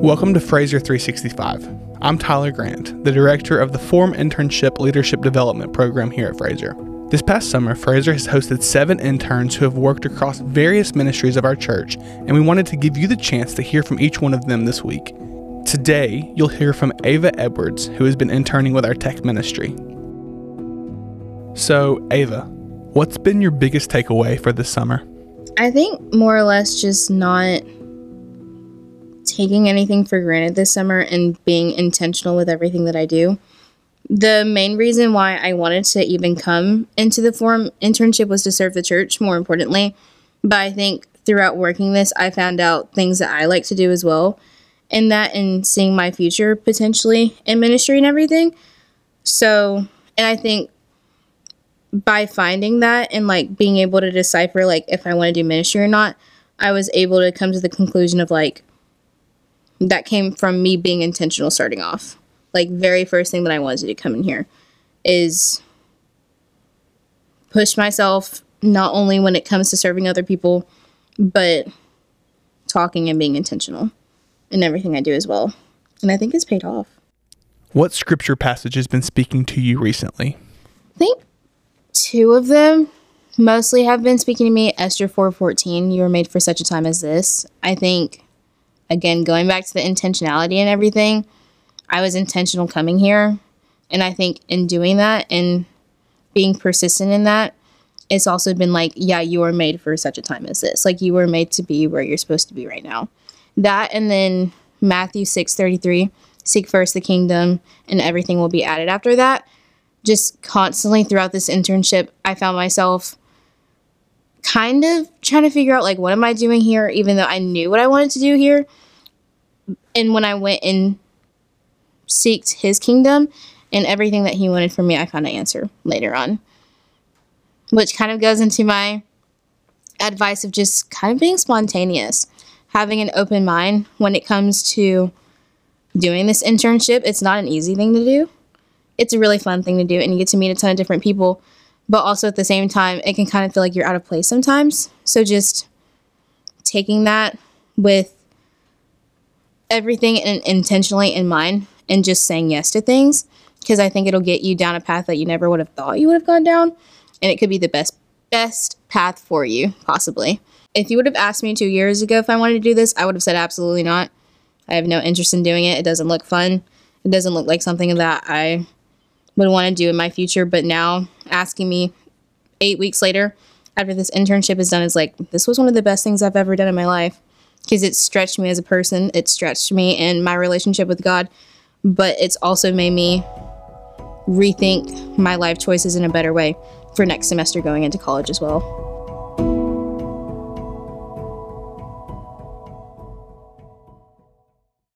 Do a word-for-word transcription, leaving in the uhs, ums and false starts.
Welcome to Fraser three sixty-five. I'm Tyler Grant, the director of the Forum Internship Leadership Development Program here at Fraser. This past summer, Fraser has hosted seven interns who have worked across various ministries of our church, and we wanted to give you the chance to hear from each one of them this week. Today, you'll hear from Ava Edwards, who has been interning with our tech ministry. So, Ava, what's been your biggest takeaway for this summer? I think more or less just not taking anything for granted this summer and being intentional with everything that I do. The main reason why I wanted to even come into the Forum internship was to serve the church, more importantly. But I think throughout working this, I found out things that I like to do as well, and that and seeing my future potentially in ministry and everything. So, and I think by finding that and like being able to decipher like if I want to do ministry or not, I was able to come to the conclusion of like, that came from me being intentional starting off. Like, very first thing that I wanted to come in here is push myself, not only when it comes to serving other people, but talking and being intentional in everything I do as well. And I think it's paid off. What scripture passage has been speaking to you recently? I think two of them mostly have been speaking to me. Esther four fourteen, you were made for such a time as this. I think, again, going back to the intentionality and everything, I was intentional coming here. And I think in doing that and being persistent in that, it's also been like, yeah, you were made for such a time as this. Like, you were made to be where you're supposed to be right now. That, and then Matthew six thirty-three, seek first the kingdom and everything will be added after that. Just constantly throughout this internship, I found myself kind of trying to figure out, like, what am I doing here, even though I knew what I wanted to do here. And when I went and seeked his kingdom and everything that he wanted from me, I found an answer later on. Which kind of goes into my advice of just kind of being spontaneous. Having an open mind when it comes to doing this internship. It's not an easy thing to do. It's a really fun thing to do, and you get to meet a ton of different people. But also at the same time, it can kind of feel like you're out of place sometimes. So just taking that with everything in, intentionally in mind and just saying yes to things, because I think it'll get you down a path that you never would have thought you would have gone down, and it could be the best best path for you, possibly. If you would have asked me two years ago if I wanted to do this, I would have said absolutely not. I have no interest in doing it. It doesn't look fun. It doesn't look like something that I would want to do in my future. But now, asking me eight weeks later, after this internship is done, is like, this was one of the best things I've ever done in my life. Because it stretched me as a person. It stretched me in my relationship with God. But it's also made me rethink my life choices in a better way for next semester going into college as well.